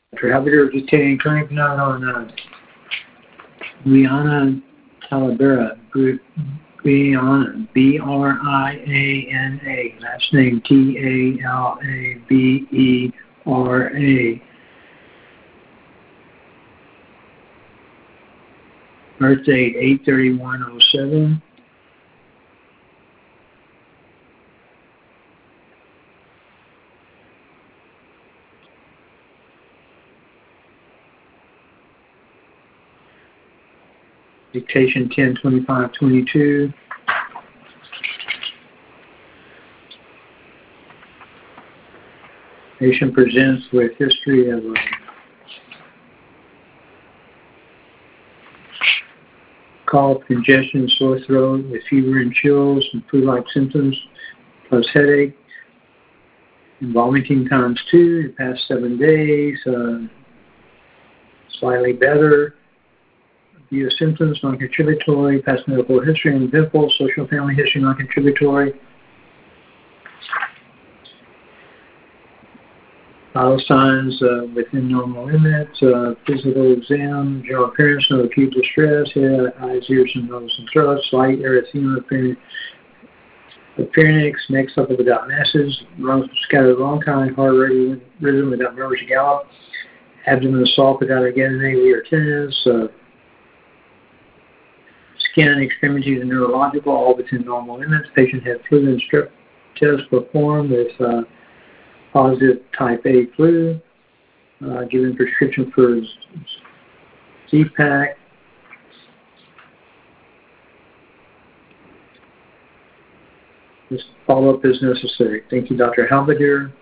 Dr. Halberger detained clinic note on Brianna Talavera. Brianna, B-R-I-A-N-A, last name T-A-L-A-B-E-R-A. Birth date 8/31/07. Dictation 10/25/22. Patient presents with history of cough, congestion, sore throat with fever and chills and flu-like symptoms, plus headache, and vomiting times 2 the past 7 days, slightly better. View of symptoms, non-contributory, past medical history and pimples, social family history, non-contributory. Vital signs within normal limits, physical exam, general appearance, no acute distress, head, eyes, ears, and nose and throat, slight erythema, appearance, neck supple without masses, scattered long time, heart rhythm without nervous gallop, abdomen soft without agitated or tenderness, skin and extremities and neurological, all within normal limits. Patient had flu and strep test performed with positive type A flu, given prescription for Z-Pak. This follow-up is necessary. Thank you, Dr. Halberger.